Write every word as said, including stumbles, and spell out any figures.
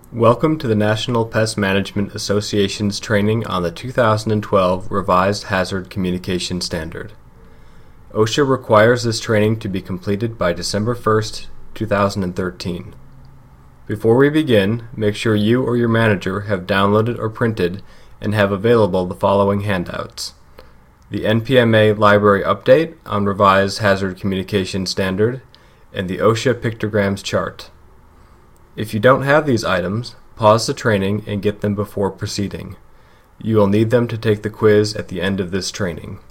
Welcome to the National Pest Management Association's training on the two thousand twelve Revised Hazard Communication Standard. OSHA requires this training to be completed by December first, two thousand thirteen. Before we begin, make sure you or your manager have downloaded or printed and have available the following handouts: the N P M A Library Update on Revised Hazard Communication Standard and the OSHA Pictograms Chart. If you don't have these items, pause the training and get them before proceeding. You will need them to take the quiz at the end of this training.